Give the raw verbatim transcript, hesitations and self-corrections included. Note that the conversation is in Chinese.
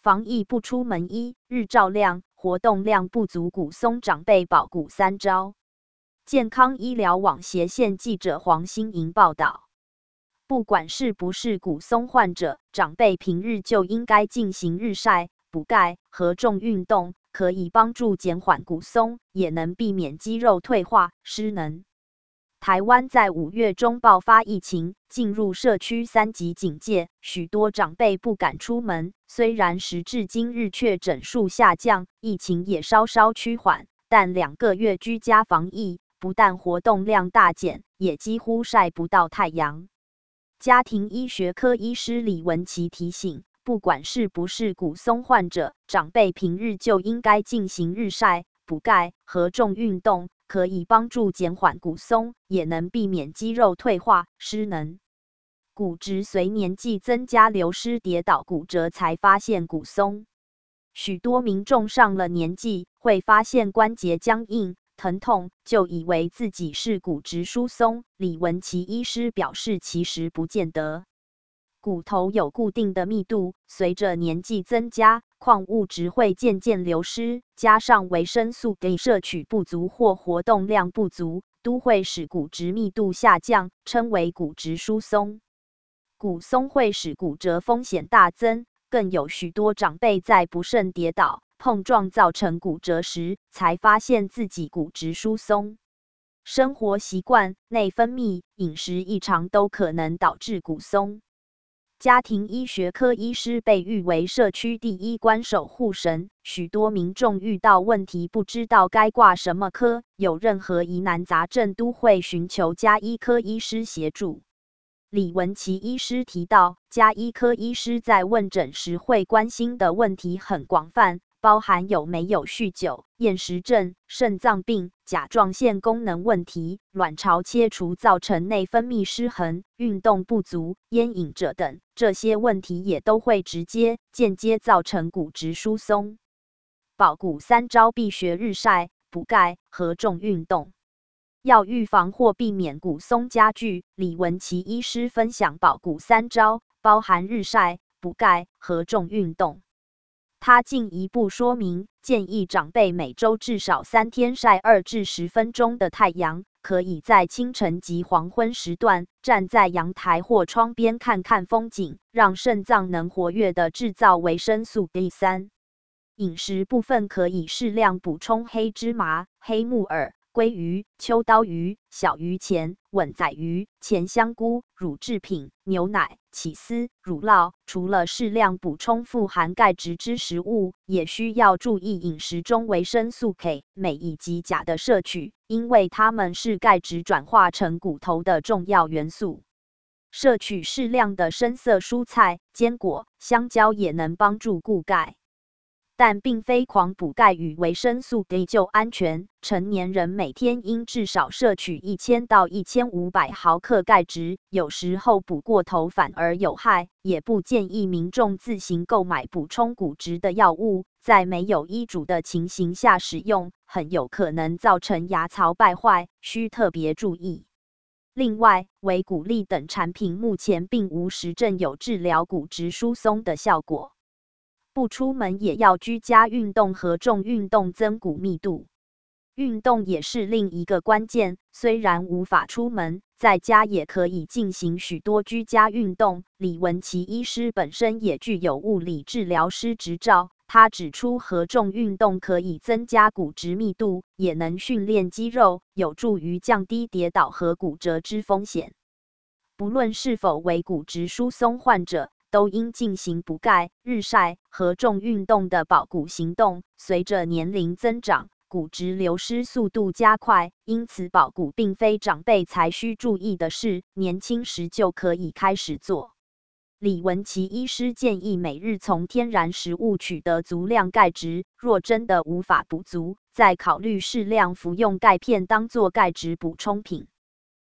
防疫不出门一日照量，活动量不足，骨松长辈保骨三招。健康医疗网斜线记者黄欣莹报道。不管是不是骨松患者，长辈平日就应该进行日晒、补钙和重运动，可以帮助减缓骨松，也能避免肌肉退化、失能。台湾在五月中爆发疫情，进入社区三级警戒，许多长辈不敢出门。虽然时至今日确诊数下降，疫情也稍稍趋缓，但两个月居家防疫，不但活动量大减，也几乎晒不到太阳。家庭医学科医师李文琪提醒，不管是不是骨松患者，长辈平日就应该进行日晒、补钙和重运动，可以帮助减缓骨松，也能避免肌肉退化、失能。骨质随年纪增加流失、跌倒、骨折才发现骨松。许多民众上了年纪，会发现关节僵硬、疼痛，就以为自己是骨质疏松。李文琪医师表示，其实不见得。骨头有固定的密度，随着年纪增加，矿物质会渐渐流失，加上维生素 D 摄取不足或活动量不足，都会使骨质密度下降，称为骨质疏松。骨松会使骨折风险大增，更有许多长辈在不慎跌倒、碰撞造成骨折时，才发现自己骨质疏松。生活习惯、内分泌、饮食异常都可能导致骨松。家庭医学科医师被誉为社区第一关守护神，许多民众遇到问题不知道该挂什么科，有任何疑难杂症都会寻求家医科医师协助。李文琪医师提到，家医科医师在问诊时会关心的问题很广泛，包含有没有酗酒、厌食症、肾脏病、甲状腺功能问题、卵巢切除造成内分泌失衡、运动不足、烟瘾者等，这些问题也都会直接、间接造成骨质疏松。保骨三招必学日晒、补钙和重运动。要预防或避免骨松加剧，李文琪医师分享保骨三招，包含日晒、补钙和重运动。他进一步说明，建议长辈每周至少三天晒二至十分钟的太阳，可以在清晨及黄昏时段站在阳台或窗边看看风景，让肾脏能活跃地制造维生素 D 三。饮食部分可以适量补充黑芝麻、黑木耳、鲑鱼、秋刀鱼、小鱼钳、吻仔鱼、前香菇、乳制品、牛奶、起司、乳酪。除了适量补充富含钙质之食物，也需要注意饮食中维生素 K、镁以及钾的摄取，因为它们是钙质转化成骨头的重要元素。摄取适量的深色蔬菜、坚果、香蕉也能帮助固钙。但并非狂补钙与维生素 D 就安全，成年人每天应至少摄取一千到一千五百毫克钙质，有时候补过头反而有害，也不建议民众自行购买补充骨质的药物，在没有医嘱的情形下使用，很有可能造成牙槽败坏，需特别注意。另外，维骨力等产品目前并无实证有治疗骨质疏松的效果。不出门也要居家运动和重运动增骨密度。运动也是另一个关键，虽然无法出门，在家也可以进行许多居家运动。李文琪医师本身也具有物理治疗师执照，他指出和重运动可以增加骨质密度，也能训练肌肉，有助于降低跌倒和骨折之风险。不论是否为骨质疏松患者，都应进行补钙、日晒和重运动的保骨行动。随着年龄增长，骨质流失速度加快，因此保骨并非长辈才需注意的事，年轻时就可以开始做。李文琪医师建议每日从天然食物取得足量钙质，若真的无法补足，再考虑适量服用钙片当作钙质补充品。